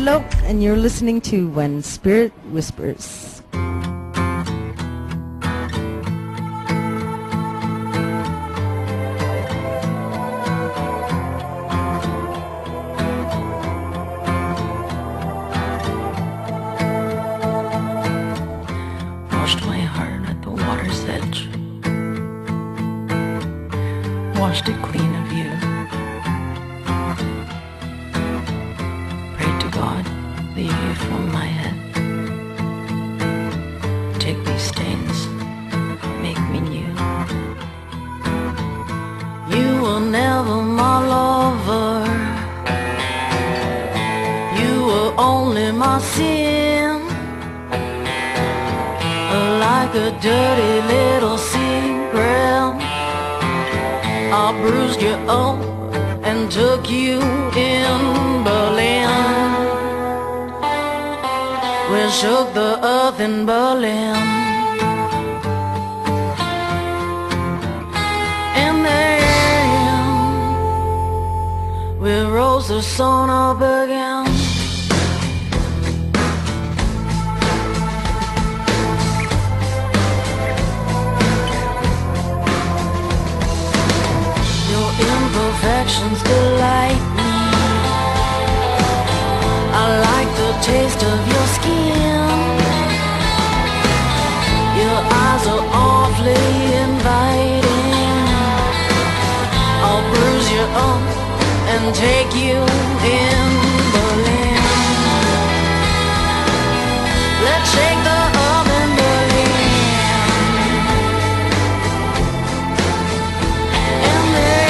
Hello, and you're listening to When Spirit Whispers. Washed my heart at the water's edge, washed it clean of you. Prayed to God, leave you from my head. Take these stains, make me new. You were never my lover, you were only my sin. Like a dirty little secret, I bruised you up and took you in Berlin. We shook the earth in Berlin. And then we rose the sun up again. Imperfections delight me. I like the taste of your skin. Your eyes are awfully inviting. I'll bruise you up and take you in Berlin. Let's shake the up in Berlin. And then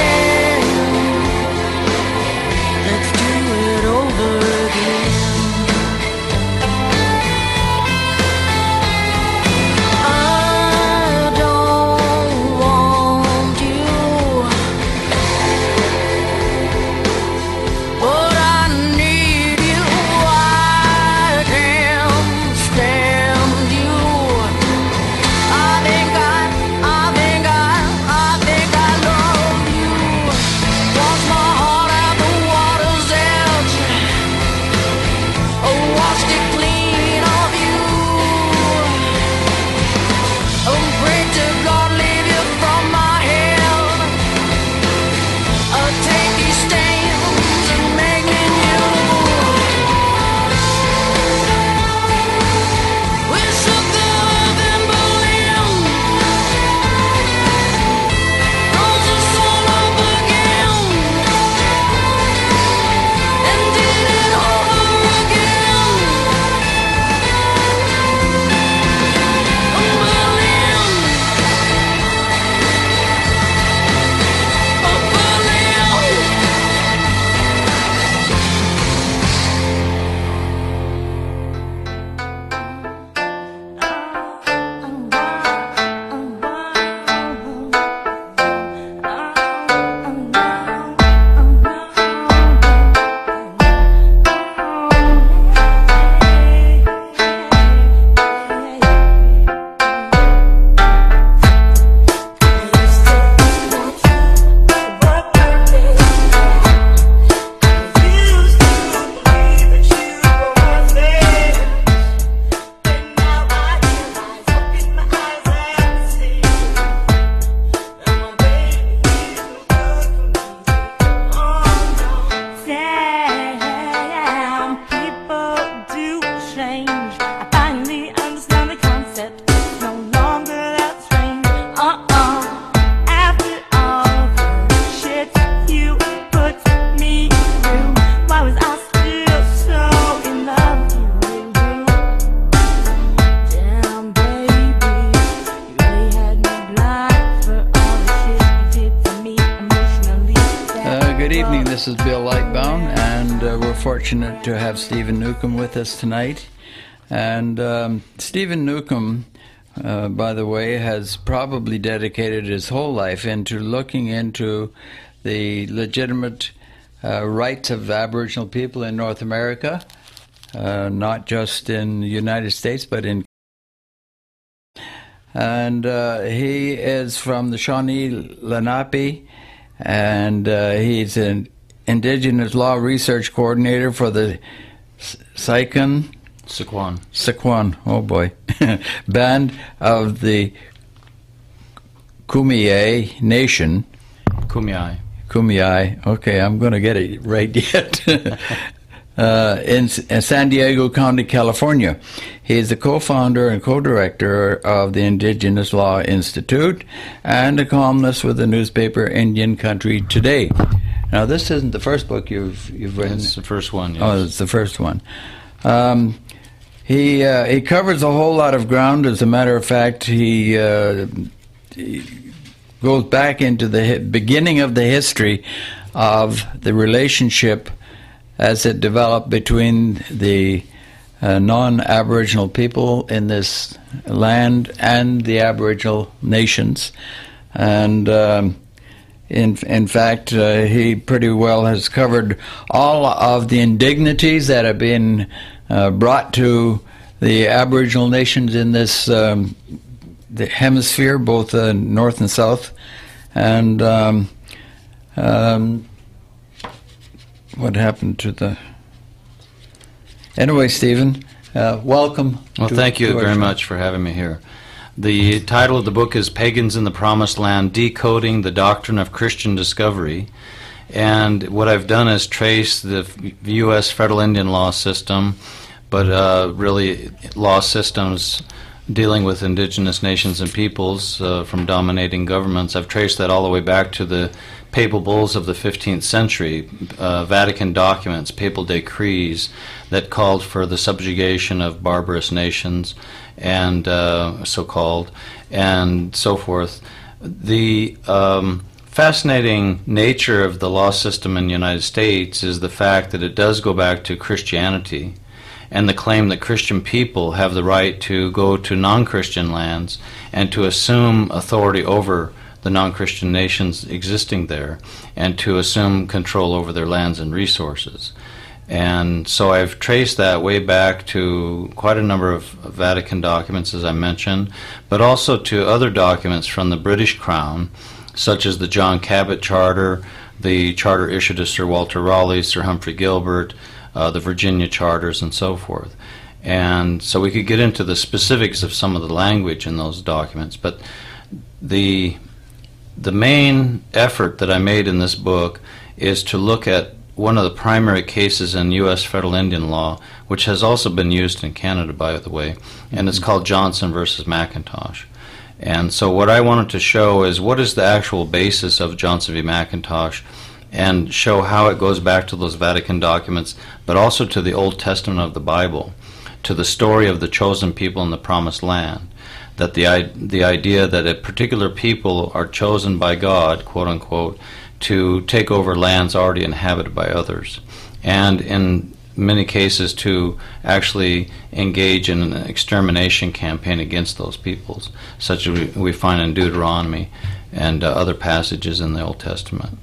This is Bill Lightbound, and we're fortunate to have Stephen Newcomb with us tonight. And Stephen Newcomb, by the way, has probably dedicated his whole life into looking into the legitimate rights of Aboriginal people in North America, not just in the United States, but in... And he is from the Shawnee Lenape, and he's an Indigenous Law Research Coordinator for the Sikan Sequan, oh boy, band of the Kumeyaay Nation. Kumeyaay. Okay, I'm going to get it right yet. In San Diego County, California. He is the co-founder and co-director of the Indigenous Law Institute and a columnist with the newspaper Indian Country Today. Now, this isn't the first book you've written. It's the first one, yes. Oh, it's the first one. He covers a whole lot of ground. As a matter of fact, he goes back into the beginning of the history of the relationship as it developed between the non-Aboriginal people in this land and the Aboriginal nations. And in fact, he pretty well has covered all of the indignities that have been brought to the Aboriginal nations in this the hemisphere, both north and south. And what happened to the... Anyway, Stephen, welcome. Well, thank you very much for having me here. The title of the book is Pagans in the Promised Land, Decoding the Doctrine of Christian Discovery. And what I've done is trace the U.S. federal Indian law system, but really law systems dealing with indigenous nations and peoples from dominating governments. I've traced that all the way back to the papal bulls of the 15th century, Vatican documents, papal decrees that called for the subjugation of barbarous nations and so-called and so forth. The fascinating nature of the law system in the United States is the fact that it does go back to Christianity and the claim that Christian people have the right to go to non-Christian lands and to assume authority over the non-Christian nations existing there and to assume control over their lands and resources. And so I've traced that way back to quite a number of Vatican documents, as I mentioned, but also to other documents from the British Crown, such as the John Cabot Charter, the charter issued to Sir Walter Raleigh, Sir Humphrey Gilbert, the Virginia charters, and so forth. And so we could get into the specifics of some of the language in those documents, but the main effort that I made in this book is to look at one of the primary cases in U.S. federal Indian law, which has also been used in Canada, by the way, and it's called Johnson versus McIntosh. And so what I wanted to show is what is the actual basis of Johnson v. McIntosh, and show how it goes back to those Vatican documents, but also to the Old Testament of the Bible, to the story of the chosen people in the Promised Land, that the idea that a particular people are chosen by God, quote unquote, to take over lands already inhabited by others, and in many cases to actually engage in an extermination campaign against those peoples, such as we find in Deuteronomy and other passages in the Old Testament.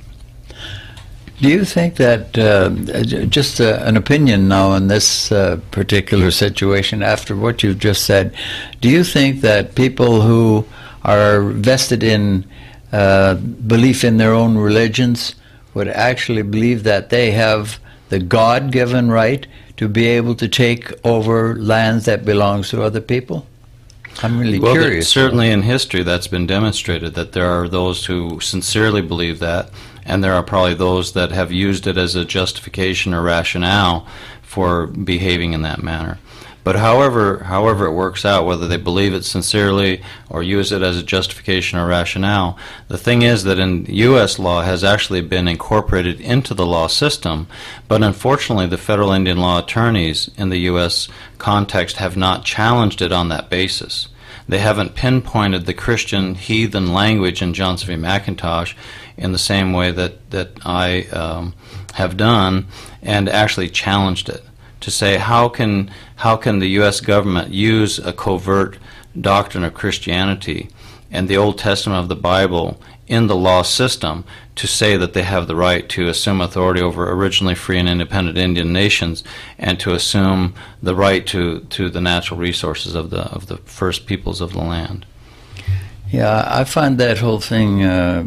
Do you think that, just an opinion now on this particular situation after what you've just said, do you think that people who are vested in belief in their own religions would actually believe that they have the God-given right to be able to take over lands that belongs to other people? I'm really curious. Certainly in history that's been demonstrated that there are those who sincerely believe that, and there are probably those that have used it as a justification or rationale for behaving in that manner. But however it works out, whether they believe it sincerely or use it as a justification or rationale, the thing is that in U.S. law has actually been incorporated into the law system, but unfortunately the federal Indian law attorneys in the U.S. context have not challenged it on that basis. They haven't pinpointed the Christian heathen language in Johnson v. McIntosh in the same way that I have done, and actually challenged it to say how can the U.S. government use a covert doctrine of Christianity and the Old Testament of the Bible in the law system to say that they have the right to assume authority over originally free and independent Indian nations and to assume the right to the natural resources of the first peoples of the land. Yeah, I find that whole thing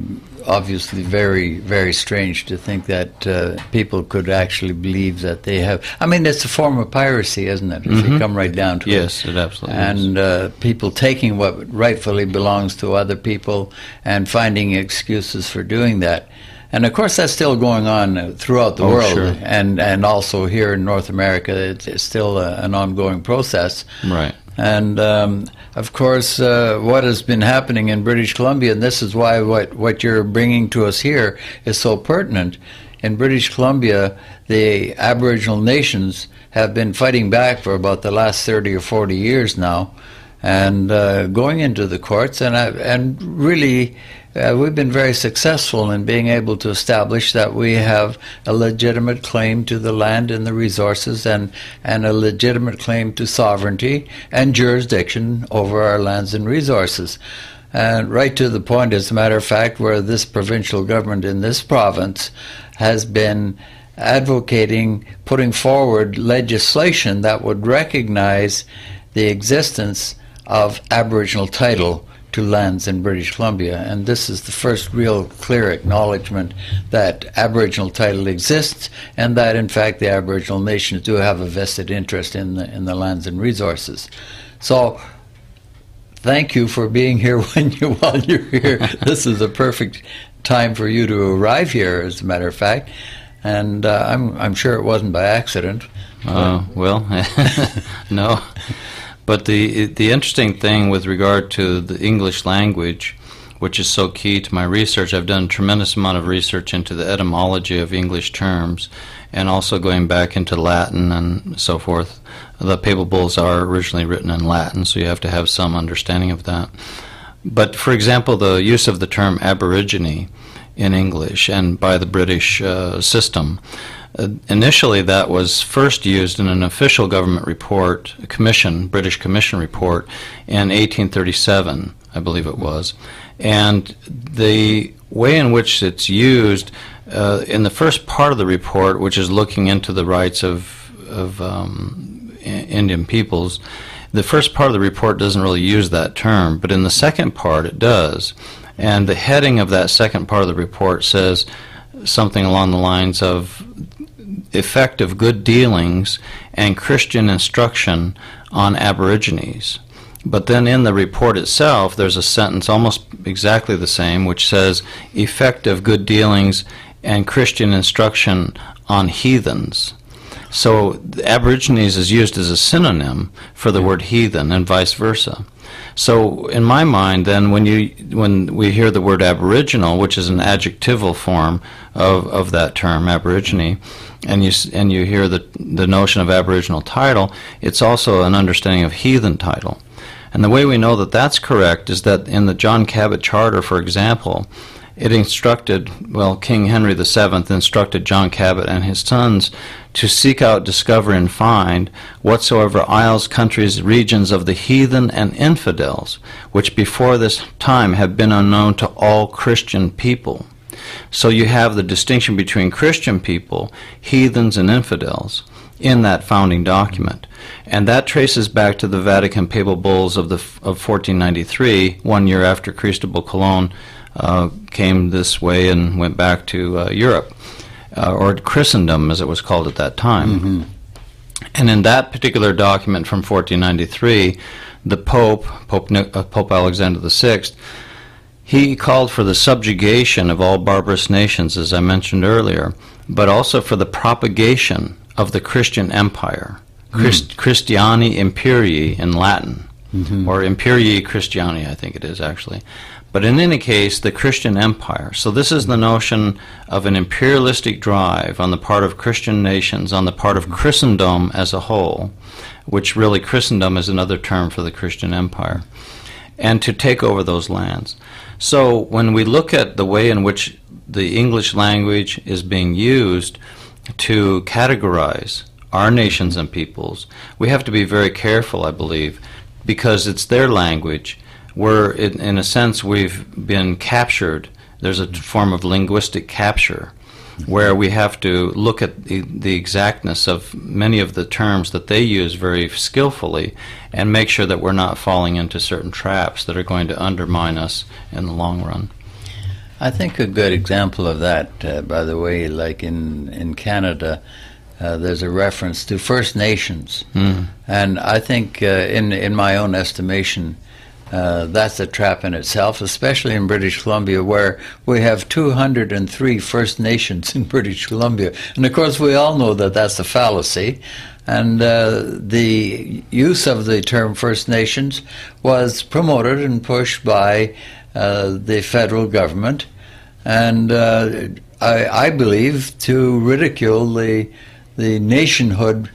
obviously very, very strange to think that people could actually believe that they have. I mean, it's a form of piracy, isn't it? If you come right down to it. Yes, it absolutely is. And people taking what rightfully belongs to other people and finding excuses for doing that. And of course, that's still going on throughout the world, sure. and also here in North America, it's still an ongoing process. Right. And of course, what has been happening in British Columbia, and this is why what you're bringing to us here is so pertinent. In British Columbia, the Aboriginal nations have been fighting back for about the last 30 or 40 years now, and going into the courts, and really. We've been very successful in being able to establish that we have a legitimate claim to the land and the resources, and a legitimate claim to sovereignty and jurisdiction over our lands and resources. And right to the point, as a matter of fact, where this provincial government in this province has been advocating putting forward legislation that would recognize the existence of Aboriginal title to lands in British Columbia, and this is the first real clear acknowledgement that Aboriginal title exists, and that in fact the Aboriginal nations do have a vested interest in the lands and resources. So thank you for being here while you're here. This is a perfect time for you to arrive here, as a matter of fact, and I'm sure it wasn't by accident. Well, no. But the interesting thing with regard to the English language, which is so key to my research, I've done a tremendous amount of research into the etymology of English terms, and also going back into Latin and so forth. The Papal Bulls are originally written in Latin, so you have to have some understanding of that. But for example, the use of the term Aborigine in English and by the British system, initially that was first used in an official government report, a commission, British Commission report, in 1837, I believe it was. And the way in which it's used in the first part of the report, which is looking into the rights of Indian peoples, the first part of the report doesn't really use that term, but in the second part it does. And the heading of that second part of the report says something along the lines of effective good dealings and Christian instruction on Aborigines. But then in the report itself, there's a sentence almost exactly the same, which says effective good dealings and Christian instruction on heathens. So the Aborigines is used as a synonym for the word heathen and vice versa. So in my mind, then, when we hear the word Aboriginal, which is an adjectival form of that term, Aborigine, and you hear the notion of Aboriginal title, it's also an understanding of heathen title. And the way we know that that's correct is that in the John Cabot Charter, for example, it instructed, King Henry VII instructed John Cabot and his sons to seek out, discover, and find whatsoever isles, countries, regions of the heathen and infidels, which before this time have been unknown to all Christian people. So you have the distinction between Christian people, heathens, and infidels in that founding document. And that traces back to the Vatican Papal Bulls of 1493, 1 year after Cristobal Colon came this way and went back to Europe, or Christendom as it was called at that time. Mm-hmm. And in that particular document from 1493, the Pope Alexander VI, he called for the subjugation of all barbarous nations, as I mentioned earlier, but also for the propagation of the Christian empire, Christiani Imperii in Latin, or Imperii Christiani, I think it is actually. But in any case, the Christian empire. So this is the notion of an imperialistic drive on the part of Christian nations, on the part of Christendom as a whole, which really Christendom is another term for the Christian empire, and to take over those lands. So when we look at the way in which the English language is being used to categorize our nations and peoples, we have to be very careful, I believe, because it's their language. In a sense, we've been captured. There's a form of linguistic capture where we have to look at the exactness of many of the terms that they use very skillfully and make sure that we're not falling into certain traps that are going to undermine us in the long run. I think a good example of that, by the way, like in Canada, there's a reference to First Nations. And I think, in my own estimation, that's a trap in itself, especially in British Columbia, where we have 203 First Nations in British Columbia. And of course, we all know that that's a fallacy. And the use of the term First Nations was promoted and pushed by the federal government, and I believe to ridicule the nationhood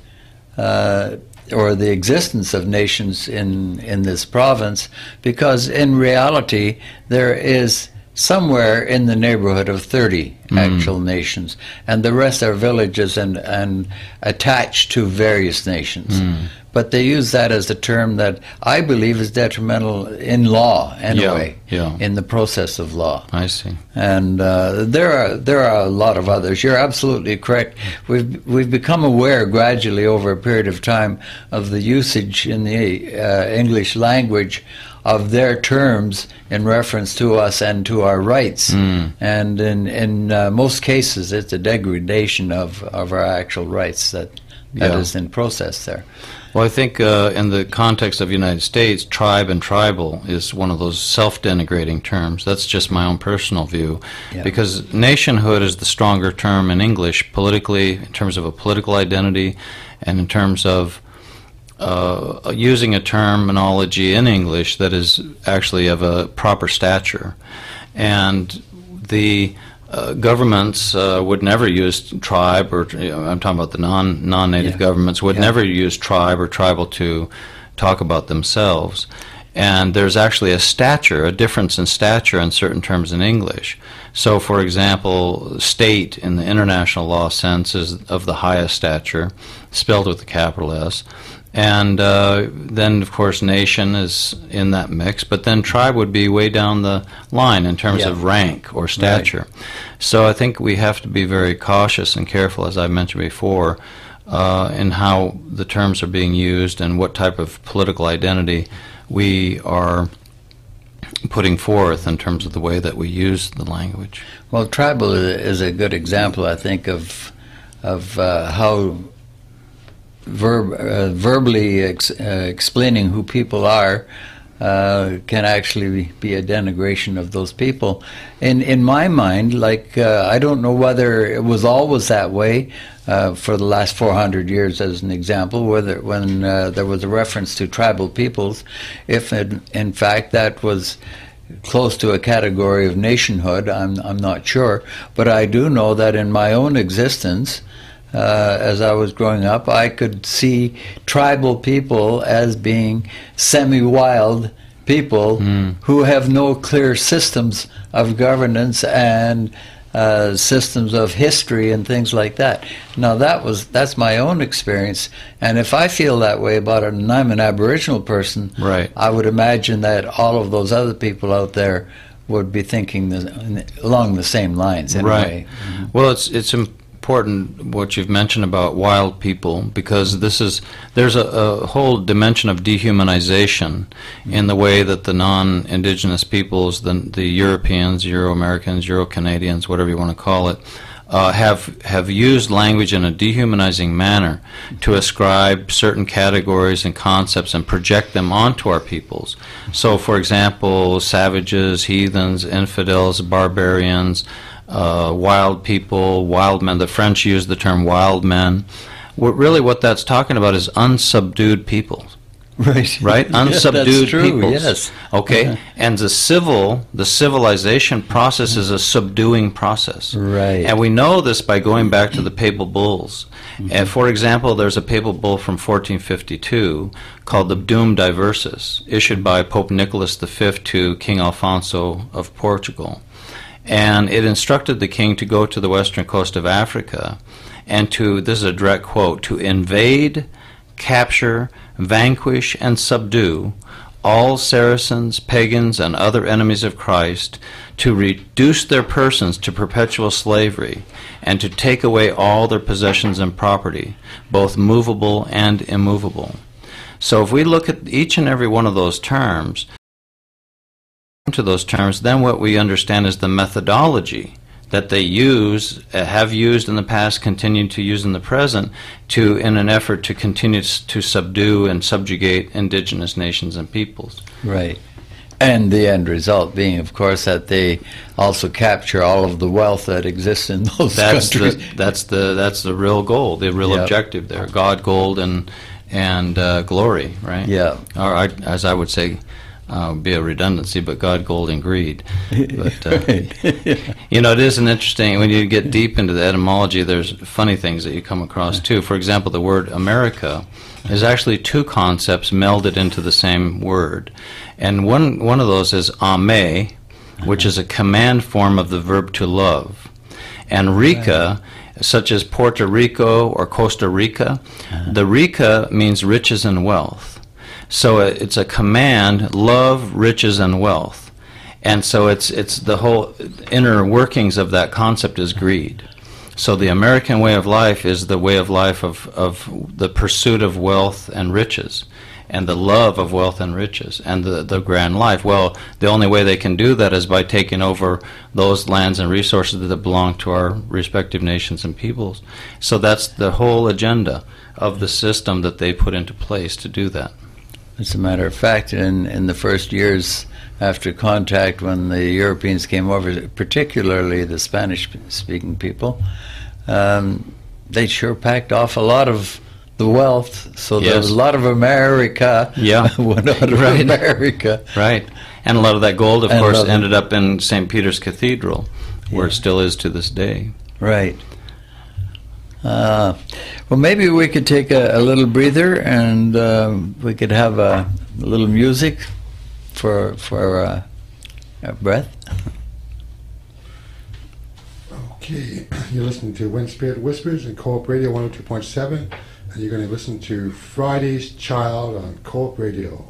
or the existence of nations in this province, because in reality there is somewhere in the neighborhood of 30 actual nations, and the rest are villages and attached to various nations. But they use that as a term that I believe is detrimental in law anyway, in the process of law. I see. And there are a lot of others. You're absolutely correct. We've become aware gradually over a period of time of the usage in the English language of their terms in reference to us and to our rights. And in most cases, it's a degradation of our actual rights that is in process there. Well, I think in the context of the United States, tribe and tribal is one of those self-denigrating terms. That's just my own personal view, because nationhood is the stronger term in English politically, in terms of a political identity, and in terms of using a terminology in English that is actually of a proper stature. And the governments would never use tribe, or I'm talking about the non-native governments, would never use tribe or tribal to talk about themselves. And there's actually a difference in stature in certain terms in English. So, for example, state in the international law sense is of the highest stature, spelled with a capital S. And then, of course, nation is in that mix, but then tribe would be way down the line in terms of rank or stature. Right. So I think we have to be very cautious and careful, as I mentioned before, in how the terms are being used and what type of political identity we are putting forth in terms of the way that we use the language. Well, tribal is a good example, I think, of how verbally explaining who people are can actually be a denigration of those people. In my mind, I don't know whether it was always that way for the last 400 years, as an example, when there was a reference to tribal peoples, if in fact that was close to a category of nationhood, I'm not sure. But I do know that in my own existence, as I was growing up, I could see tribal people as being semi-wild people who have no clear systems of governance and systems of history and things like that. Now that's my own experience, and if I feel that way about it, and I'm an Aboriginal person, right, I would imagine that all of those other people out there would be thinking along the same lines in a way. Well, it's important what you've mentioned about wild people, because there's a whole dimension of dehumanization in the way that the non-indigenous peoples, the Europeans, Euro-Americans, Euro-Canadians, whatever you want to call it, have used language in a dehumanizing manner to ascribe certain categories and concepts and project them onto our peoples. So, for example, savages, heathens, infidels, barbarians, wild people, wild men. The French use the term wild men. What that's talking about is unsubdued peoples. Right. Right? Unsubdued that's true, peoples. Yes. Okay? And the civilization process is a subduing process. Right. And we know this by going back to the papal bulls. And for example, there's a papal bull from 1452 called the Dum Diversus, issued by Pope Nicholas V to King Alfonso of Portugal. And it instructed the king to go to the western coast of Africa and this is a direct quote, to invade, capture, vanquish, and subdue all Saracens, pagans, and other enemies of Christ, to reduce their persons to perpetual slavery, and to take away all their possessions and property, both movable and immovable. So if we look at each and every one of those terms, to those terms, then what we understand is the methodology that they use, have used in the past, continue to use in the present, in an effort to continue to subdue and subjugate indigenous nations and peoples. Right. And the end result being, of course, that they also capture all of the wealth that exists in those countries. That's the real goal, the real objective there. God, gold, and glory, right? Yeah. Or as I would say, be a redundancy, but God, gold, and greed. But it is an interesting, when you get deep into the etymology, there's funny things that you come across too. For example, the word America is actually two concepts melded into the same word. And one of those is ame, which is a command form of the verb to love. And Rica, such as Puerto Rico or Costa Rica, the Rica means riches and wealth. So it's a command, love, riches, and wealth. And so it's the whole inner workings of that concept is greed. So the American way of life is the way of life of the pursuit of wealth and riches, and the love of wealth and riches, and the grand life. Well, the only way they can do that is by taking over those lands and resources that belong to our respective nations and peoples. So that's the whole agenda of the system that they put into place to do that. As a matter of fact, in the first years after contact, when the Europeans came over, particularly the Spanish-speaking people, they sure packed off a lot of the wealth, so there was a lot of America went out of America. Right. And a lot of that gold, of course, ended up in St. Peter's Cathedral, where it still is to this day. Right. Well, maybe we could take a little breather, and we could have a little music for our breath. Okay, you're listening to When Spirit Whispers and Co-op Radio 102.7, and you're going to listen to Friday's Child on Co-op Radio.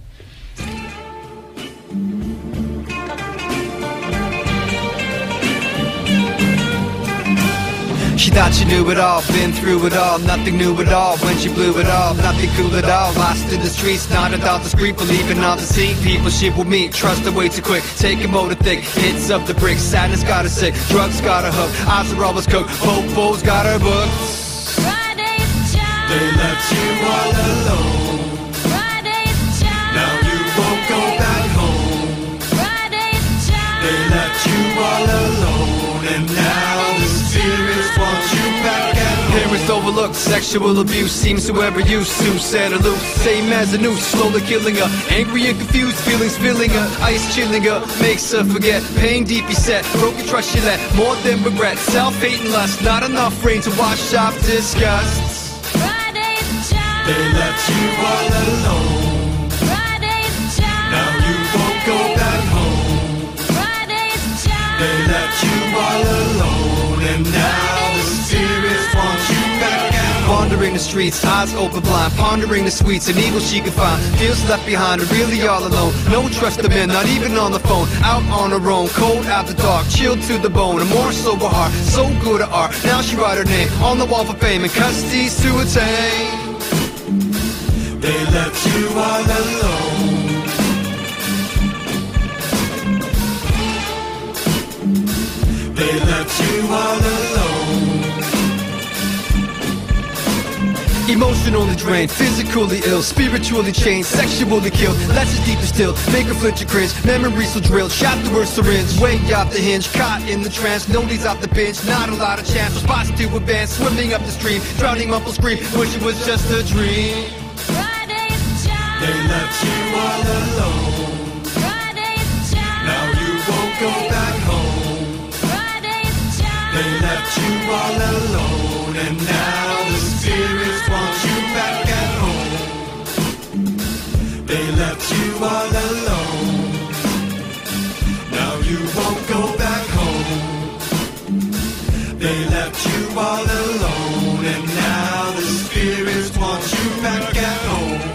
She thought she knew it all, been through it all, nothing new at all. When she blew it all, nothing cool at all. Lost in the streets, not a thought discreet, believing on the scene. People she will meet, trust her way too quick. Take a motor thick, hits up the bricks. Sadness got her sick, drugs got her hooked. Eyes are always cooked, Popo's got her booked. They left you all alone. Now you won't go back home. They left you all alone, and now the spirits want you back at home. Parents overlooked, sexual abuse seems to ever use. Sue set her loose, same as a noose, slowly killing her. Angry and confused, feelings filling her, ice chilling her, makes her forget. Pain deep beset, broken trust she let, more than regret. Self-hate and lust, not enough rain to wash off disgust. They left you all alone. Now you won't go back home. They left you all alone, and now the spirits want you back at home. Wandering the streets, eyes open blind, pondering the sweets and evil she could find. Feels left behind and really all alone. No trust of men, not even on the phone. Out on her own, cold out the dark, chilled to the bone. A more sober heart, so good at art. Now she write her name on the wall for fame and custodies to attain. They left you all alone. They left you all alone. Emotionally drained, physically ill, spiritually chained, sexually killed. Less is deeper still, make her flinch and cringe. Memories so drilled, shot through her syringe. Way off the hinge, caught in the trance. No knees off the bench, not a lot of chance. Spots to advance, swimming up the stream. Drowning muffled scream, wish it was just a dream. They left you all alone. Now you won't go back home. They left you all alone, and now the spirits want you back at home. They left you all alone. Now you won't go back home. They left you all alone, and now the spirits want you back at home.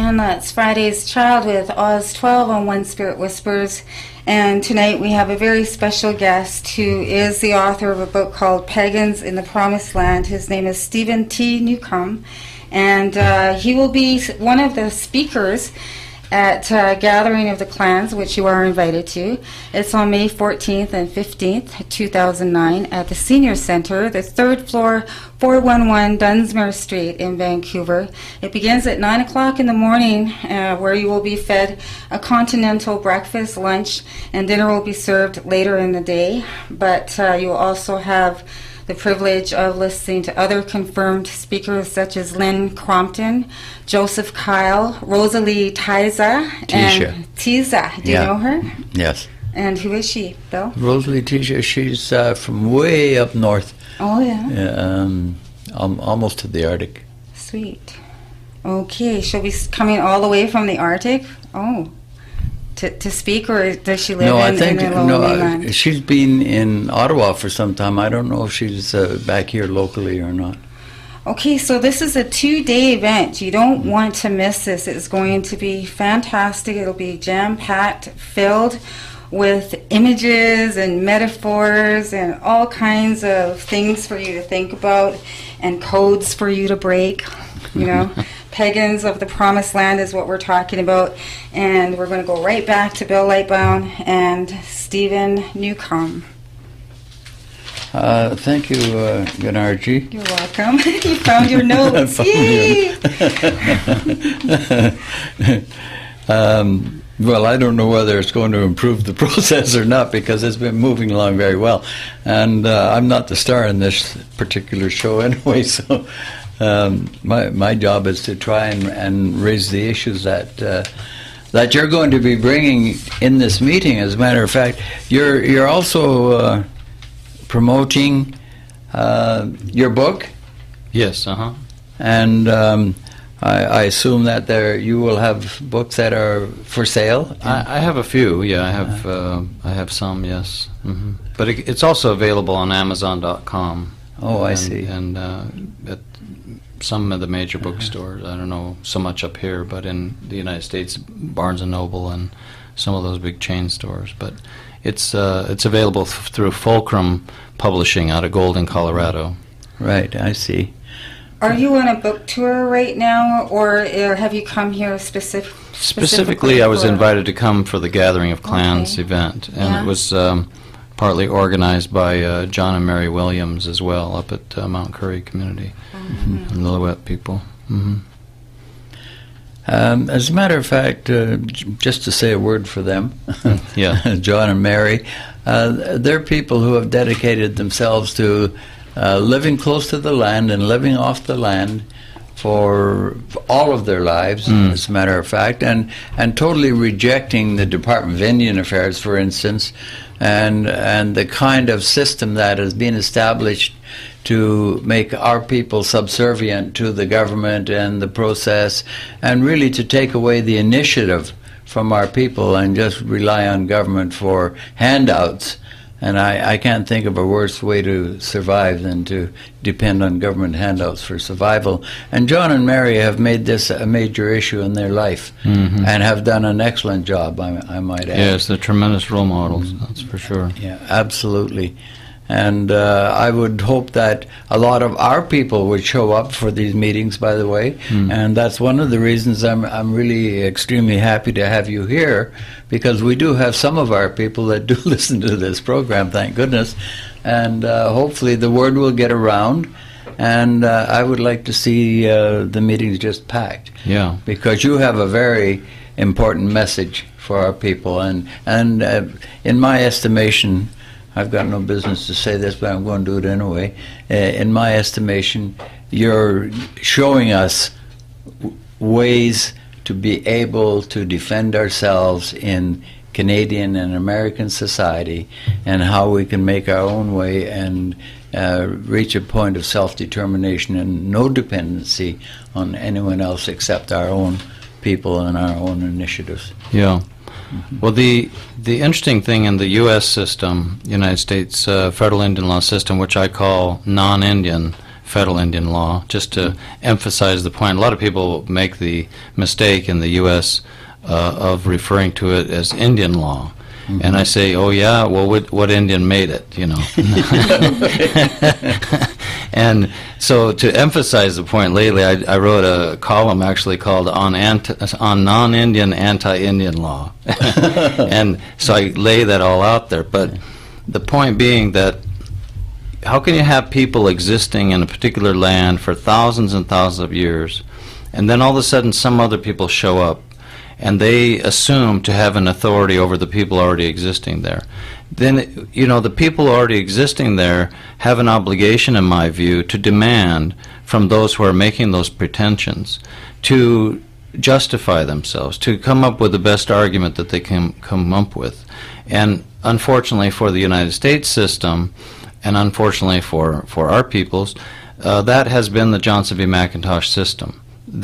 And that's Friday's Child with Oz 12 on One Spirit Whispers. And tonight we have a very special guest who is the author of a book called Pagans in the Promised Land. His name is Stephen T. Newcomb. And he will be one of the speakers at Gathering of the Clans, which you are invited to. It's on May 14th and 15th, 2009, at the Senior Center, the 3rd floor, 411 Dunsmuir Street in Vancouver. It begins at 9 o'clock in the morning, where you will be fed a continental breakfast, lunch, and dinner will be served later in the day. But you will also have the privilege of listening to other confirmed speakers such as Lynn Crompton, Joseph Kyle, Rosalie Tiza, and Tiza. Do you know her? Yes. And who is she, Bill? Rosalie Tisha, she's from way up north. Oh, yeah. Almost to the Arctic. Sweet. Okay, she'll be coming all the way from the Arctic? Oh. To speak, or does she live in the lower mainland? She's been in Ottawa for some time. I don't know if she's back here locally or not. Okay, so this is a 2-day event. You don't want to miss this. It's going to be fantastic. It'll be jam-packed, filled with images and metaphors and all kinds of things for you to think about and codes for you to break, you know. Pagans of the Promised Land is what we're talking about, and we're going to go right back to Bill Lightbound and Stephen Newcomb. Thank you, Gennarji. You're welcome. You found your notes. Yay! Well, I don't know whether it's going to improve the process or not, because it's been moving along very well, and I'm not the star in this particular show anyway, so my job is to try and raise the issues that you're going to be bringing in this meeting. As a matter of fact, you're also promoting your book. Yes. And I assume that you will have books that are for sale. I have a few. Yeah, I have some. Yes. But it's also available on Amazon.com. Oh, I see. And at some of the major bookstores. I don't know so much up here, but in the United States, Barnes & Noble and some of those big chain stores. But it's available through Fulcrum Publishing out of Golden, Colorado. Right, I see. Are you on a book tour right now, or have you come here specifically? I was invited to come for the Gathering of Clans event, and it was partly organized by John and Mary Williams as well up at Mount Currie Community and the Lillooet people. As a matter of fact, just to say a word for them, John and Mary, they're people who have dedicated themselves to living close to the land and living off the land for all of their lives, as a matter of fact, and totally rejecting the Department of Indian Affairs, for instance, and the kind of system that has been established to make our people subservient to the government and the process, and really to take away the initiative from our people and just rely on government for handouts. And I can't think of a worse way to survive than to depend on government handouts for survival. And John and Mary have made this a major issue in their life and have done an excellent job, I might add. Yes, they're tremendous role models, that's for sure. Yeah, absolutely. And I would hope that a lot of our people would show up for these meetings, by the way. And that's one of the reasons I'm really extremely happy to have you here, because we do have some of our people that do listen to this program, thank goodness. And hopefully the word will get around. And I would like to see the meetings just packed. Yeah. Because you have a very important message for our people. And in my estimation, I've got no business to say this, but I'm going to do it anyway. In my estimation, you're showing us ways to be able to defend ourselves in Canadian and American society, and how we can make our own way and reach a point of self-determination and no dependency on anyone else except our own people and our own initiatives. Yeah. Well, the interesting thing in the U.S. system, United States federal Indian law system, which I call non-Indian federal Indian law, just to emphasize the point. A lot of people make the mistake in the U.S. Of referring to it as Indian law. And I say, oh yeah, well, what Indian made it, you know? And so to emphasize the point, lately I wrote a column actually called on non-Indian, anti-Indian law. And so I lay that all out there. But the point being that how can you have people existing in a particular land for thousands and thousands of years, and then all of a sudden some other people show up, and they assume to have an authority over the people already existing there? Then, you know, the people already existing there have an obligation, in my view, to demand from those who are making those pretensions to justify themselves, to come up with the best argument that they can come up with. And unfortunately for the United States system, and unfortunately for our peoples, that has been the Johnson v. McIntosh system.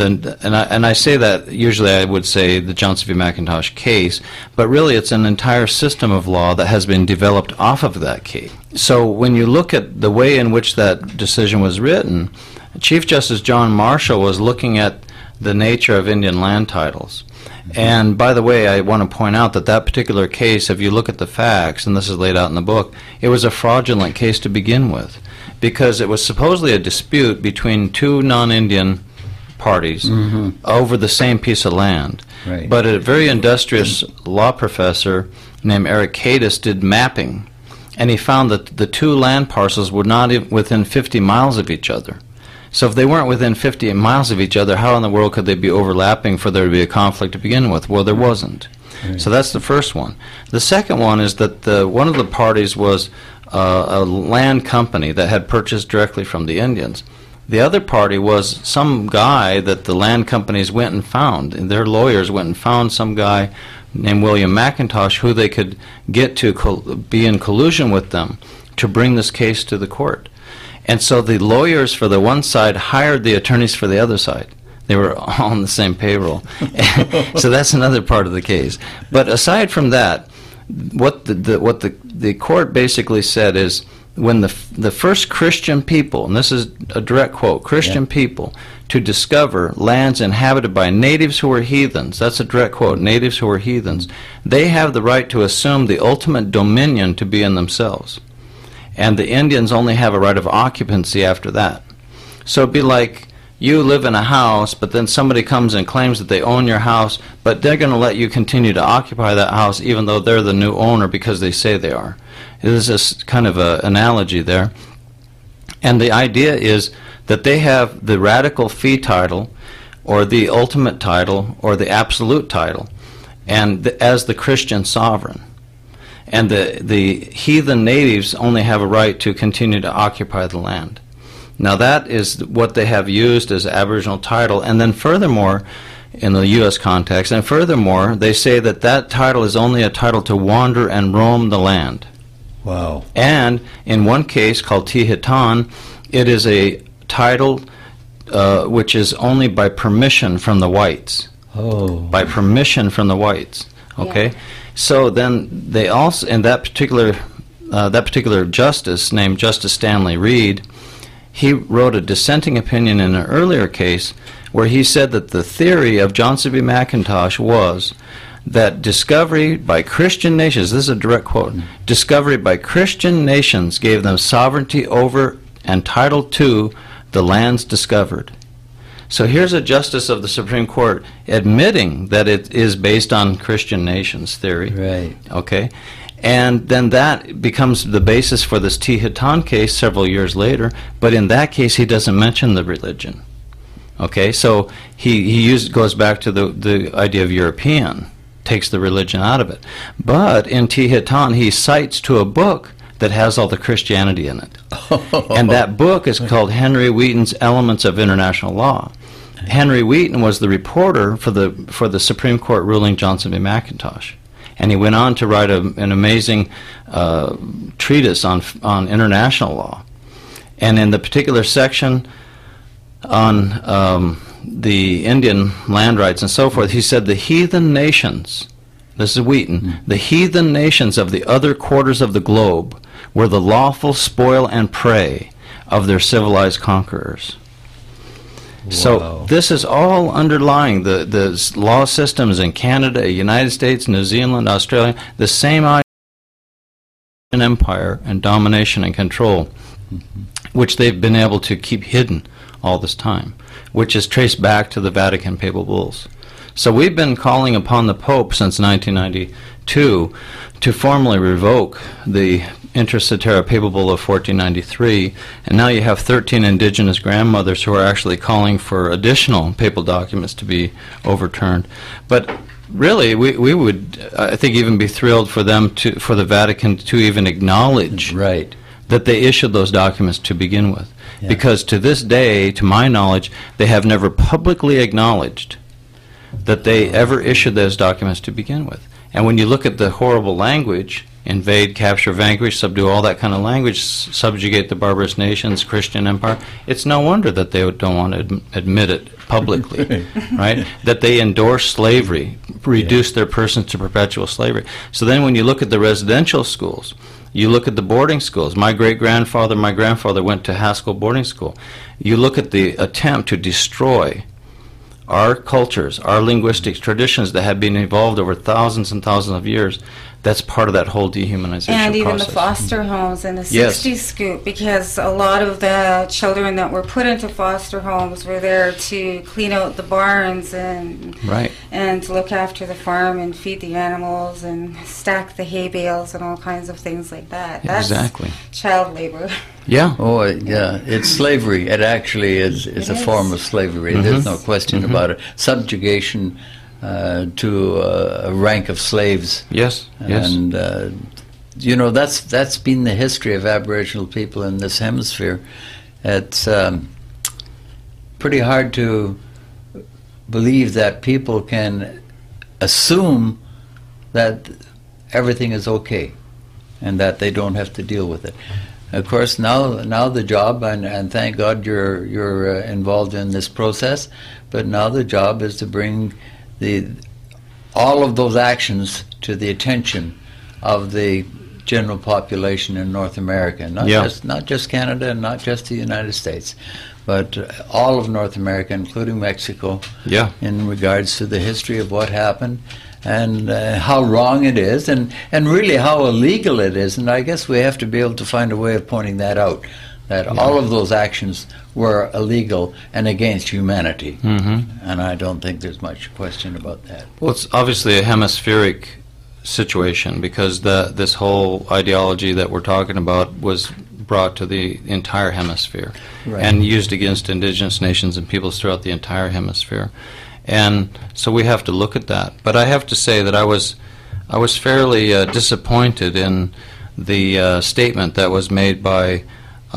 And I say that, usually I would say the Johnson v. McIntosh case, but really it's an entire system of law that has been developed off of that case. So when you look at the way in which that decision was written, Chief Justice John Marshall was looking at the nature of Indian land titles. And by the way, I want to point out that that particular case, if you look at the facts, and this is laid out in the book, it was a fraudulent case to begin with, because it was supposedly a dispute between two non-Indian parties over the same piece of land. Right. But a very industrious law professor named Eric Cadis did mapping, and he found that the two land parcels were not within 50 miles of each other. So if they weren't within 50 miles of each other, how in the world could they be overlapping for there to be a conflict to begin with? Well, there wasn't. Right. So that's the first one. The second one is that one of the parties was a land company that had purchased directly from the Indians. The other party was some guy that the land companies went and found, and their lawyers went and found some guy named William McIntosh who they could get to be in collusion with them to bring this case to the court. And so the lawyers for the one side hired the attorneys for the other side. They were all on the same payroll. So that's another part of the case. But aside from that, what the court basically said is, when the first Christian people, and this is a direct quote, Christian people, to discover lands inhabited by natives who were heathens, that's a direct quote, natives who were heathens, they have the right to assume the ultimate dominion to be in themselves. And the Indians only have a right of occupancy after that. So it'd be like you live in a house, but then somebody comes and claims that they own your house, but they're going to let you continue to occupy that house even though they're the new owner because they say they are. There's this kind of an analogy there. And the idea is that they have the radical fee title, or the ultimate title, or the absolute title, and as the Christian sovereign. And the heathen natives only have a right to continue to occupy the land. Now that is what they have used as Aboriginal title. And then furthermore, in the U.S. context, and furthermore, they say that that title is only a title to wander and roam the land. Wow. And in one case called Tihitan, it is a title which is only by permission from the whites. Oh. By permission from the whites. Okay? Yeah. So then they also, in that particular justice named Justice Stanley Reed, he wrote a dissenting opinion in an earlier case where he said that the theory of Johnson v. McIntosh was that discovery by Christian nations, this is a direct quote, discovery by Christian nations gave them sovereignty over and title to the lands discovered. So here's a justice of the Supreme Court admitting that it is based on Christian nations theory. Right. Okay? And then that becomes the basis for this Tihitan case several years later, but in that case he doesn't mention the religion. Okay? So he goes back to the idea of European, takes the religion out of it. But in Tihitan he cites to a book that has all the Christianity in it. And that book is called Henry Wheaton's Elements of International Law. Henry Wheaton was the reporter for the Supreme Court ruling Johnson v. McIntosh. And he went on to write an amazing treatise on international law. And in the particular section on the Indian land rights and so forth, he said the heathen nations, this is Wheaton, the heathen nations of the other quarters of the globe were the lawful spoil and prey of their civilized conquerors. So Wow. this is all underlying the law systems in Canada, United States, New Zealand, Australia, the same idea of empire and domination and control, which they've been able to keep hidden all this time, which is traced back to the Vatican Papal Bulls. So we've been calling upon the Pope since 1992 to formally revoke the Inter Cetera Papal Bull of 1493, and now you have 13 indigenous grandmothers who are actually calling for additional papal documents to be overturned. But really, we would, I think, even be thrilled for for the Vatican to even acknowledge Right. that they issued those documents to begin with. Yeah. Because to this day, to my knowledge, they have never publicly acknowledged that they ever issued those documents to begin with. And when you look at the horrible language, invade, capture, vanquish, subdue, all that kind of language, subjugate the barbarous nations, Christian empire, it's no wonder that they don't want to admit it publicly, right? That they endorse slavery, reduce their persons to perpetual slavery. So then when you look at the residential schools, you look at the boarding schools. My great-grandfather, my grandfather went to Haskell boarding school. You look at the attempt to destroy our cultures, our linguistic traditions that have been evolved over thousands and thousands of years. That's part of that whole dehumanization And even process. the foster homes and the Yes. 60s scoop, because a lot of the children that were put into foster homes were there to clean out the barns and Right. and look after the farm and feed the animals and stack the hay bales and all kinds of things like that. That's Exactly. child labor. Yeah. Oh, yeah, it's slavery. It actually is It a is. form of slavery. There's no question about it. Subjugation to a rank of slaves. Yes. Yes. And, you know, that's been the history of Aboriginal people in this hemisphere. It's pretty hard to believe that people can assume that everything is okay and that they don't have to deal with it. Of course, now the job, and thank God you're involved in this process, but now the job is to bring all of those actions to the attention of the general population in North America, not just Canada and not just the United States, but all of North America, including Mexico, Yeah. in regards to the history of what happened and how wrong it is, and really how illegal it is. And I guess we have to be able to find a way of pointing that out, that all of those actions were illegal and against humanity. And I don't think there's much question about that. Well, it's obviously a hemispheric situation because this whole ideology that we're talking about was brought to the entire hemisphere Right. and used against indigenous nations and peoples throughout the entire hemisphere. And so we have to look at that. But I have to say that I was fairly disappointed in the statement that was made by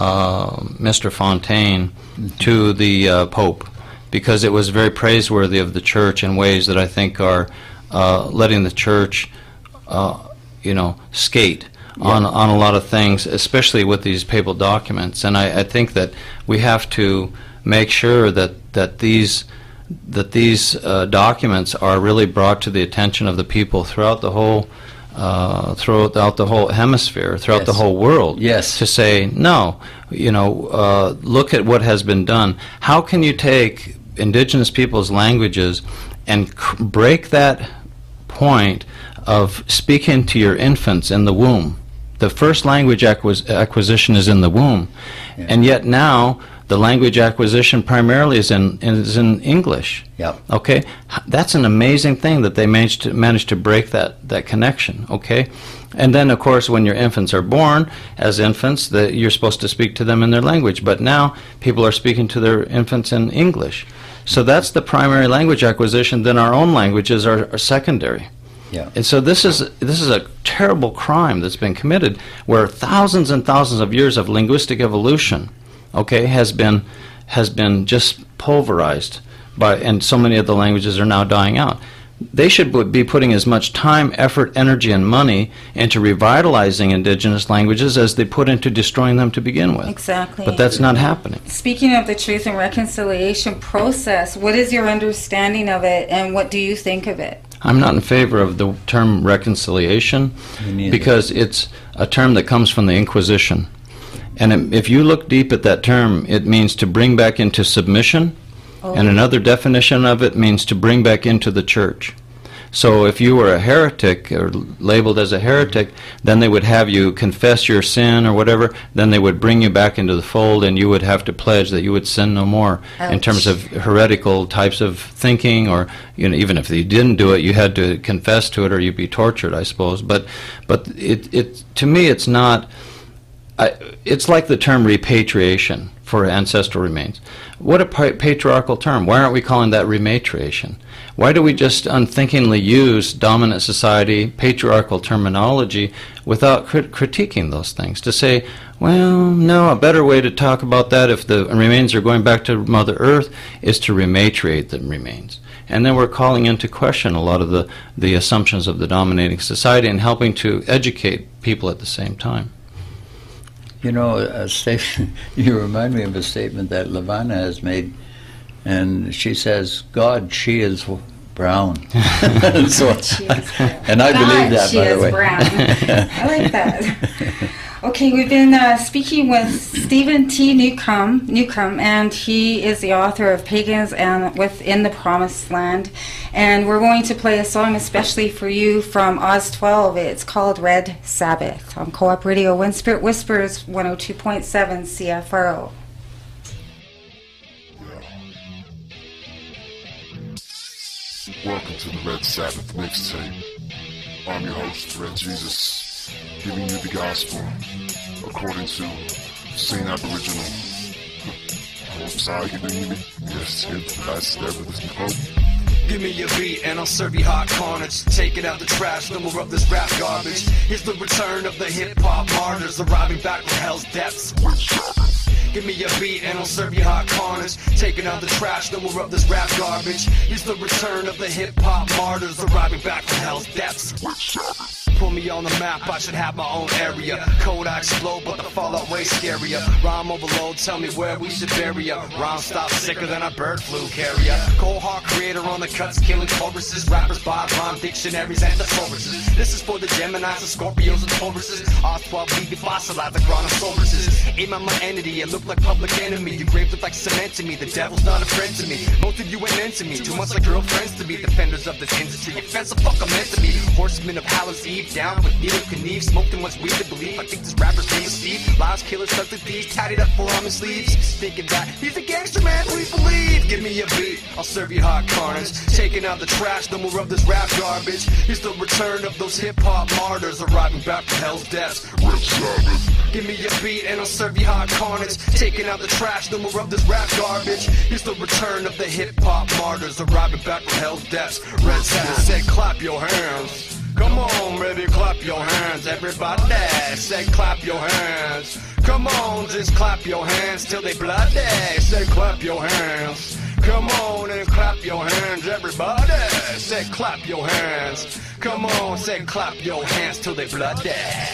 Mr. Fontaine to the Pope, because it was very praiseworthy of the Church in ways that I think are letting the Church, skate on a lot of things, especially with these papal documents. And I think that we have to make sure that these documents are really brought to the attention of the people throughout the whole hemisphere, throughout the Yes. whole world. Yes. To say, no, look at what has been done. How can you take indigenous people's languages and break that point of speaking to your infants in the womb? The first language acquisition is in the womb. And yet now the language acquisition primarily is in English. Yep. Okay, that's an amazing thing that they managed to break that connection. Okay, and then of course when your infants are born, as infants, you're supposed to speak to them in their language. But now people are speaking to their infants in English. So that's the primary language acquisition. Then our own languages are secondary. Yeah. And so this is a terrible crime that's been committed, where thousands and thousands of years of linguistic evolution, okay, has been just pulverized and so many of the languages are now dying out. They should be putting as much time, effort, energy, and money into revitalizing indigenous languages as they put into destroying them to begin with. Exactly. But that's not happening. Speaking of the Truth and Reconciliation process, what is your understanding of it and what do you think of it? I'm not in favor of the term reconciliation Me neither. because it's a term that comes from the Inquisition. And if you look deep at that term, it means to bring back into submission, and another definition of it means to bring back into the church. So if you were a heretic or labeled as a heretic, then they would have you confess your sin or whatever, then they would bring you back into the fold, and you would have to pledge that you would sin no more. In Ouch. terms of heretical types of thinking, or even if you didn't do it, you had to confess to it or you'd be tortured, I suppose. But it to me, it's not. It's like the term repatriation for ancestral remains. What a patriarchal term. Why aren't we calling that rematriation? Why do we just unthinkingly use dominant society, patriarchal terminology without critiquing those things? To say, well, no, a better way to talk about that if the remains are going back to Mother Earth is to rematriate the remains. And then we're calling into question a lot of the assumptions of the dominating society and helping to educate people at the same time. You know, a statement, you remind me of a statement that Levana has made, and she says, God, she is brown. So, She is brown. and I believe that, She by the is way. brown. I like that. Okay, we've been speaking with Stephen T. Newcomb, and he is the author of Pagans and Within the Promised Land. And we're going to play a song especially for you from Oz 12. It's called Red Sabbath on Co-op Radio, When Spirit Whispers, 102.7 CFRO. Welcome to the Red Sabbath mixtape. I'm your host, Red Jesus, giving you the gospel according to Saint Aboriginal. I'm sorry, you didn't hear me? Yes, that's everything. Give me your beat and I'll serve you hot carnage. Take it out the trash, no more of this rap garbage. Here's the return of the hip-hop martyrs, arriving back from hell's depths. Give me your beat and I'll serve you hot carnage. Taking out the trash, no more of this rap garbage. Here's the return of the hip-hop martyrs, arriving back from hell's depths. Put me on the map, I should have my own area. Code I explode, but the fallout way scarier. Rhyme overload, tell me where we should bury ya. Rhyme stop sicker than a bird flu carrier. Cold heart creator on the cuts, killing choruses. Rappers by rhyme dictionaries and thesauruses. This is for the Geminis, the Scorpios and Tauruses. R12 BB fossilize the Chronosauruses. Aim at my entity, it look like public enemy. You grave look like cement to me, the devil's not a friend to me. Both of you ain't into me, too much like girlfriends to be. Defenders of this industry, offensive fuck I'm meant to be. Horsemen of Hallows Eve. Down with needle Knieve, smoked too much weed to believe. I think this rapper's name is Steve. Lies, killers, thugs, and thieves, tatted up for on his sleeves. Thinking that he's a gangster man, please believe. Give me a beat, I'll serve you hot carnage. Taking out the trash, no more of this rap garbage. Here's the return of those hip-hop martyrs, arriving back from hell's depths. Red Sabbath. Give me a beat and I'll serve you hot carnage. Taking out the trash, no more of this rap garbage. Here's the return of the hip-hop martyrs, arriving back from hell's depths. Red Sabbath said clap your hands. Come on, baby, clap your hands, everybody. Say clap your hands. Come on, just clap your hands till they bloody. Say clap your hands. Come on and clap your hands, everybody. Say clap your hands. Come on, say clap your hands till they bloody.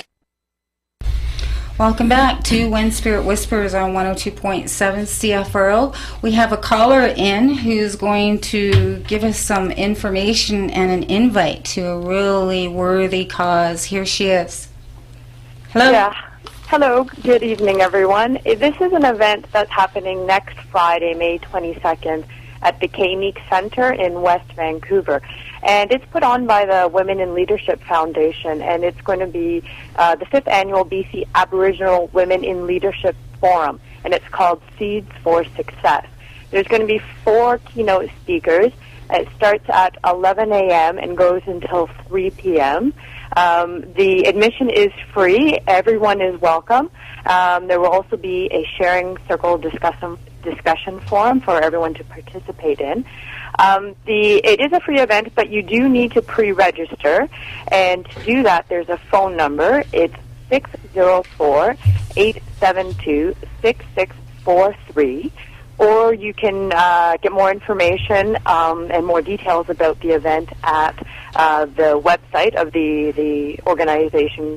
Welcome back to When Spirit Whispers on 102.7 CFRO. We have a caller in who's going to give us some information and an invite to a really worthy cause. Here she is. Hello. Yeah. Hello. Good evening, everyone. This is an event that's happening next Friday, May 22nd, at the K-Meek Center in West Vancouver. And it's put on by the Women in Leadership Foundation, and it's going to be the 5th Annual BC Aboriginal Women in Leadership Forum, and it's called Seeds for Success. There's going to be 4 keynote speakers. It starts at 11 a.m. and goes until 3 p.m. The admission is free. Everyone is welcome. There will also be a sharing circle discussion forum for everyone to participate in. It is a free event, but you do need to pre-register, and to do that, there's a phone number. It's 604-872-6643, or you can get more information and more details about the event at the website of the organization,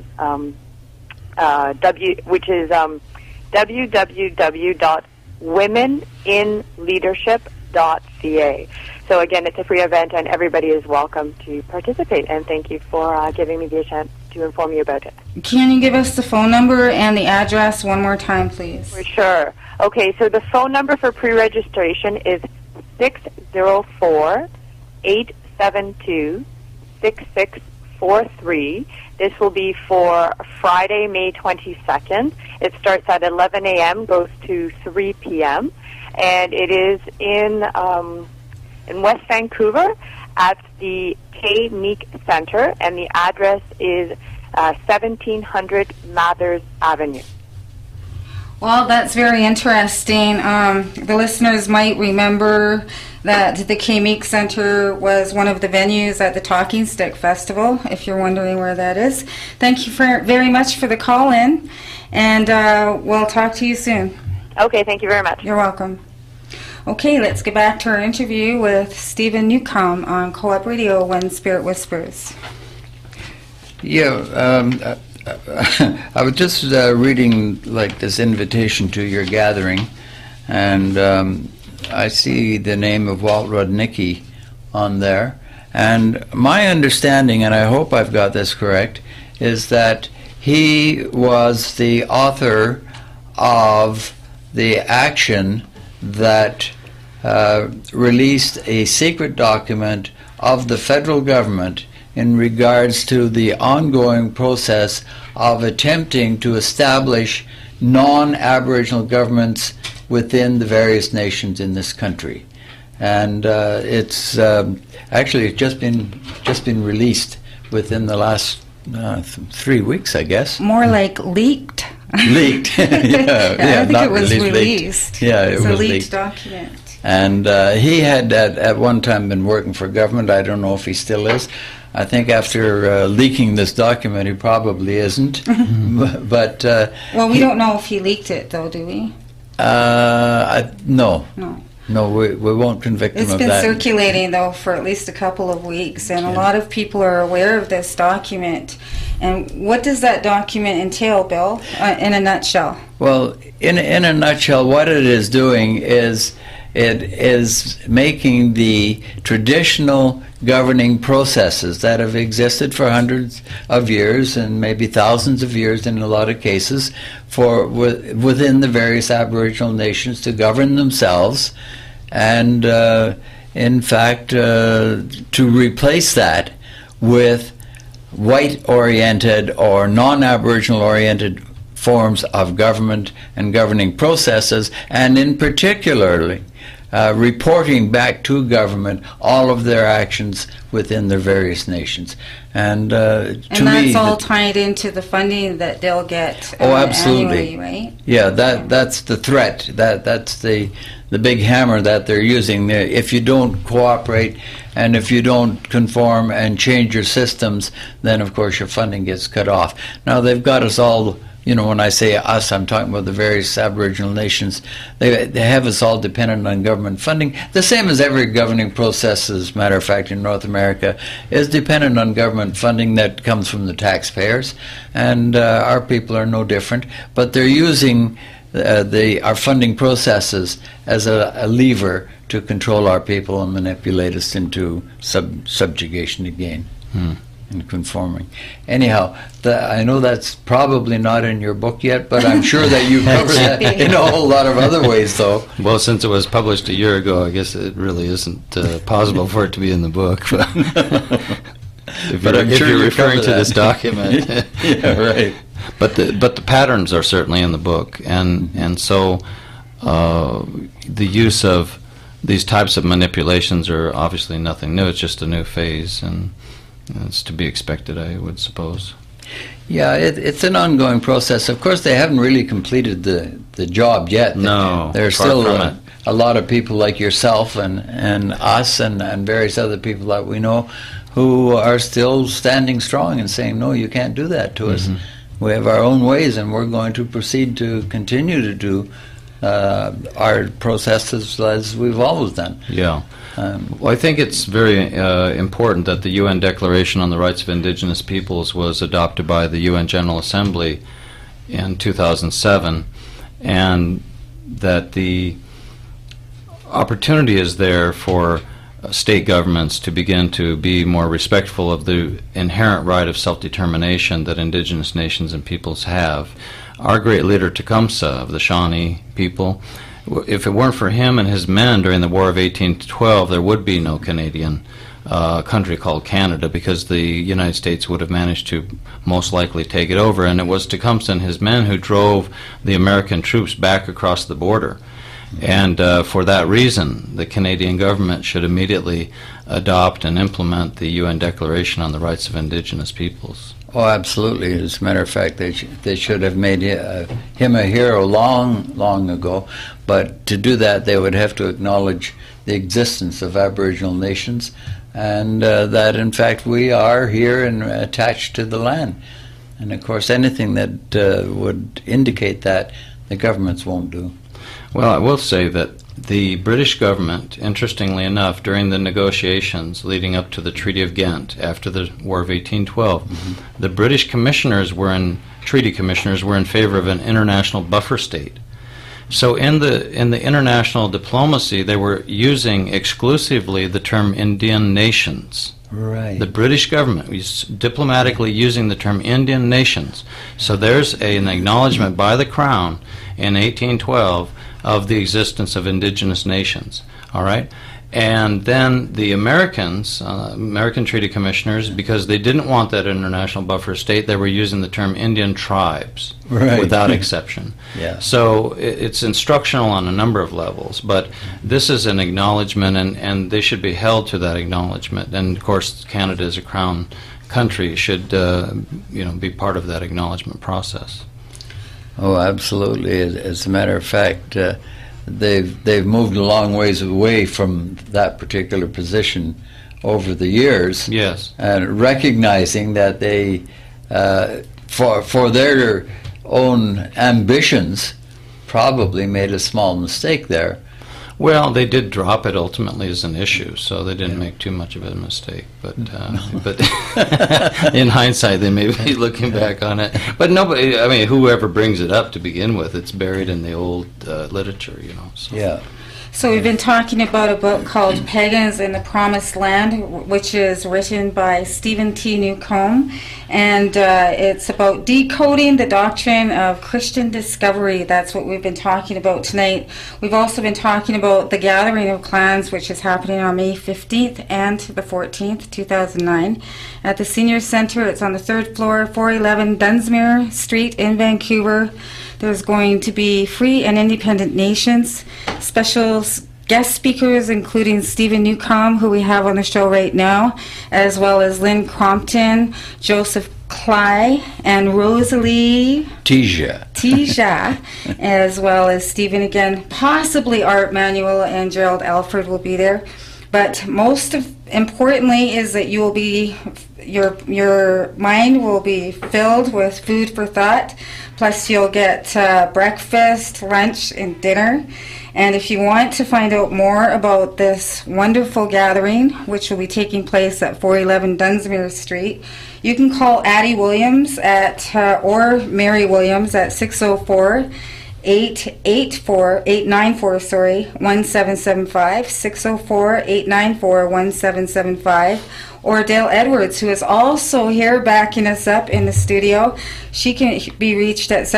which is www.womeninleadership.ca. So again, it's a free event, and everybody is welcome to participate. And thank you for giving me the chance to inform you about it. Can you give us the phone number and the address one more time, please? For sure. Okay, so the phone number for pre-registration is 604-872-6643. This will be for Friday, May 22nd. It starts at 11 a.m., goes to 3 p.m., and it is in West Vancouver at the K. Meek Center, and the address is 1700 Mathers Avenue. Well, that's very interesting. The listeners might remember that the K. Meek Center was one of the venues at the Talking Stick Festival, if you're wondering where that is. Thank you very much for the call-in, and we'll talk to you soon. Okay, thank you very much. You're welcome. Okay, let's get back to our interview with Stephen Newcomb on Co-op Radio When Spirit Whispers. Yeah, I was just reading like this invitation to your gathering, and I see the name of Walt Rudnicki on there. And my understanding, and I hope I've got this correct, is that he was the author of the action that released a secret document of the federal government in regards to the ongoing process of attempting to establish non-Aboriginal governments within the various nations in this country. And it's actually just been released within the last 3 weeks, I guess. More like leaked. Leaked. I think not it was released. released. Yeah, it it's was a leaked leaked. document. And he had at one time been working for government. I don't know if he still is. I think after leaking this document, he probably isn't. But well, we don't know if he leaked it, though, do we? No. No. We won't convict him It's of been that. circulating, though, for at least a couple of weeks, and a lot of people are aware of this document. And what does that document entail, Bill, in a nutshell? Well, in a nutshell, what it is doing is it is making the traditional governing processes that have existed for hundreds of years and maybe thousands of years in a lot of cases for within the various Aboriginal nations to govern themselves, and in fact to replace that with white-oriented or non-Aboriginal-oriented forms of government and governing processes, and in particularly reporting back to government all of their actions within their various nations. And to me, that's all tied into the funding that they'll get absolutely. annually, right? Yeah, that's the threat. That's the big hammer that they're using. If you don't cooperate and if you don't conform and change your systems, then of course your funding gets cut off. Now they've got us all. You know, when I say us, I'm talking about the various Aboriginal nations. They have us all dependent on government funding, the same as every governing process, as a matter of fact, in North America, is dependent on government funding that comes from the taxpayers. And our people are no different. But they're using our funding processes as a lever to control our people and manipulate us into subjugation again. And conforming. Anyhow, I know that's probably not in your book yet, but I'm sure that you cover that in a whole lot of other ways, though. Well, since it was published a year ago, I guess it really isn't possible for it to be in the book. But I'm sure you're you referring cover to that. this document. Yeah, right. But the patterns are certainly in the book, and so the use of these types of manipulations are obviously nothing new. It's just a new phase, and it's to be expected, I would suppose. Yeah, it's an ongoing process. Of course, they haven't really completed the job yet. No, there's far still from it. a lot of people like yourself and us and various other people that we know who are still standing strong and saying, no, you can't do that to us. We have our own ways, and we're going to proceed to continue to do our processes as we've always done. Yeah. Well, I think it's very important that the UN Declaration on the Rights of Indigenous Peoples was adopted by the UN General Assembly in 2007, and that the opportunity is there for state governments to begin to be more respectful of the inherent right of self-determination that indigenous nations and peoples have. Our great leader Tecumseh of the Shawnee people, if it weren't for him and his men during the War of 1812, there would be no Canadian country called Canada, because the United States would have managed to most likely take it over. And it was Tecumseh and his men who drove the American troops back across the border. And for that reason, the Canadian government should immediately adopt and implement the UN Declaration on the Rights of Indigenous Peoples. Oh, absolutely. As a matter of fact, they should have made him a hero long ago. But to do that, they would have to acknowledge the existence of Aboriginal nations, and that, in fact, we are here and attached to the land. And, of course, anything that would indicate that, the governments won't do. Well, I will say that the British government, interestingly enough, during the negotiations leading up to the Treaty of Ghent after the War of 1812, the British treaty commissioners were in favor of an international buffer state. So in the international diplomacy, they were using exclusively the term Indian nations. Right. The British government was diplomatically using the term Indian nations. So there's an acknowledgement by the Crown in 1812 of the existence of indigenous nations. All right? And then the Americans, American treaty commissioners, because they didn't want that international buffer state, they were using the term Indian tribes, right, without exception. Yeah. So it's instructional on a number of levels, but this is an acknowledgement, and they should be held to that acknowledgement. And of course, Canada as a crown country should be part of that acknowledgement process. Oh, absolutely. As a matter of fact, they've moved a long ways away from that particular position over the years. Yes. And recognizing that they, for their own ambitions, probably made a small mistake there. Well, they did drop it ultimately as an issue, so they didn't make too much of a mistake. But in hindsight, they may be looking back on it. But nobody, I mean, whoever brings it up to begin with, it's buried in the old literature, So. Yeah. So we've been talking about a book called Pagans in the Promised Land, which is written by Stephen T. Newcomb, and it's about decoding the doctrine of Christian discovery. That's what we've been talking about tonight. We've also been talking about the Gathering of Clans, which is happening on May 15th and the 14th, 2009, at the Senior Center. It's on the 3rd floor, 411 Dunsmuir Street in Vancouver. There's going to be free and independent nations, special guest speakers including Stephen Newcomb, who we have on the show right now, as well as Lynn Crompton, Joseph Cly, and Rosalie Tisha, as well as Stephen again. Possibly Art Manuel and Gerald Alford will be there. But most importantly is that you will be, your mind will be filled with food for thought. Plus you'll get breakfast, lunch, and dinner. And if you want to find out more about this wonderful gathering, which will be taking place at 411 Dunsmuir Street, you can call Addie Williams or Mary Williams at 604-894-1775, 604-894-1775, or Dale Edwards, who is also here backing us up in the studio. She can be reached at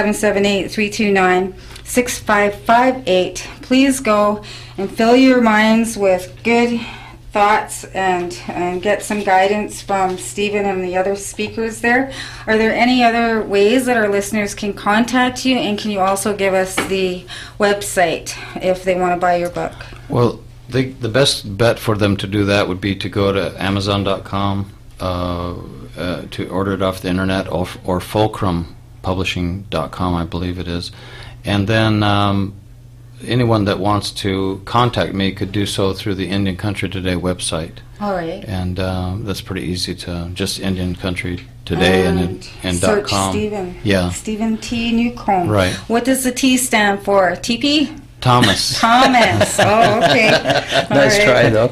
778-329-6558. Please go and fill your minds with good thoughts and get some guidance from Stephen and the other speakers there. Are there any other ways that our listeners can contact you, and can you also give us the website if they want to buy your book? Well, the best bet for them to do that would be to go to Amazon.com to order it off the internet, or FulcrumPublishing.com, I believe it is. And then anyone that wants to contact me could do so through the Indian Country Today website. All right. And that's pretty easy to just Indian Country Today and search .com. Stephen. Yeah. Stephen T. Newcomb. Right. What does the T stand for? TP? Thomas. Thomas. Oh, okay. Nice try, though.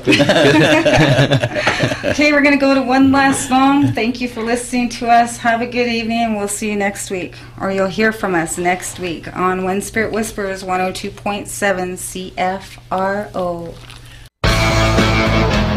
Okay, we're going to go to one last song. Thank you for listening to us. Have a good evening, and we'll see you next week. Or you'll hear from us next week on When Spirit Whispers 102.7 CFRO.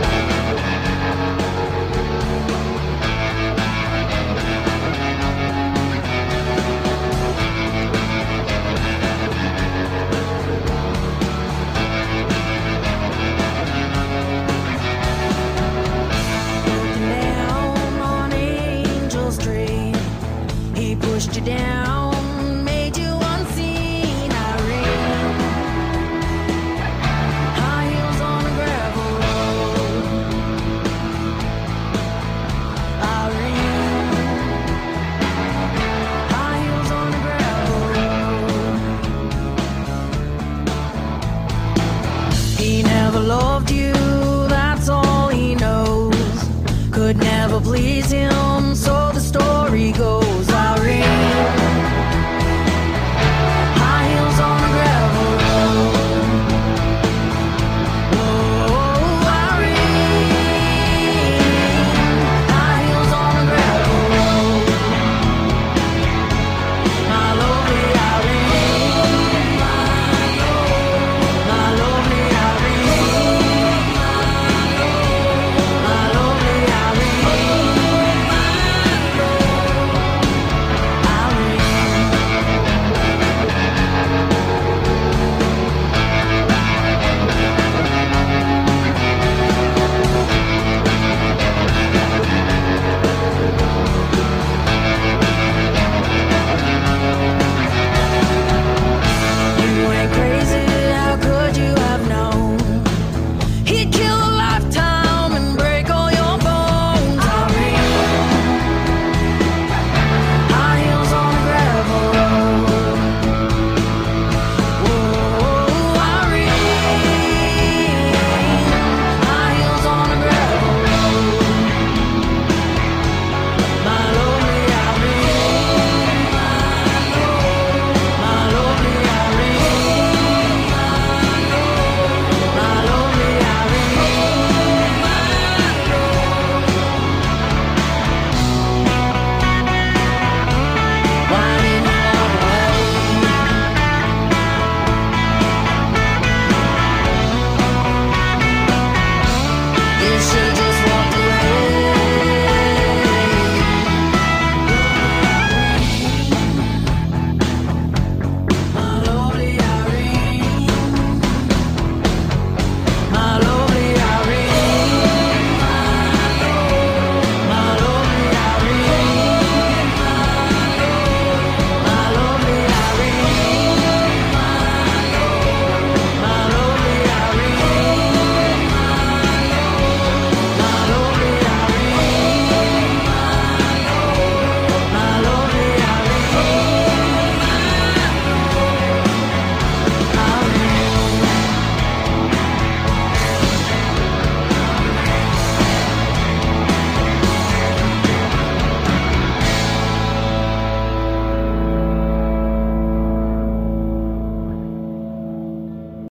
pushed you down.